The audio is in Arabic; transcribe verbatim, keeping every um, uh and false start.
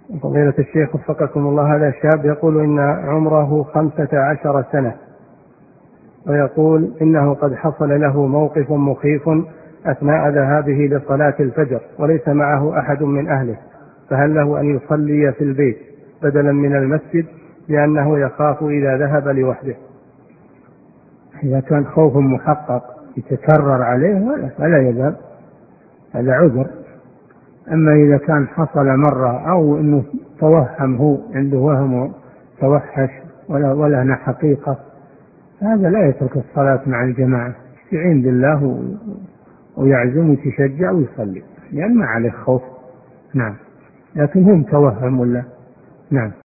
فضيلة الشيخ وفقكم الله، هذا شاب يقول إن عمره خمسة عشر سنة، ويقول إنه قد حصل له موقف مخيف أثناء ذهابه لصلاة الفجر وليس معه أحد من أهله، فهل له أن يصلي في البيت بدلا من المسجد لأنه يخاف إذا ذهب لوحده؟ إذا كان خوف محقق يتكرر عليه فلا يذهب، هذا عذر. أما إذا كان حصل مرة أو أنه توهم، هو عنده وهم توحش ولا ولا حقيقة، هذا لا يترك الصلاة مع الجماعة، يستعين بالله ويعزم ويتشجع ويصلي لأن ما عليه خوف. نعم، لكن هم توهم ولا. نعم.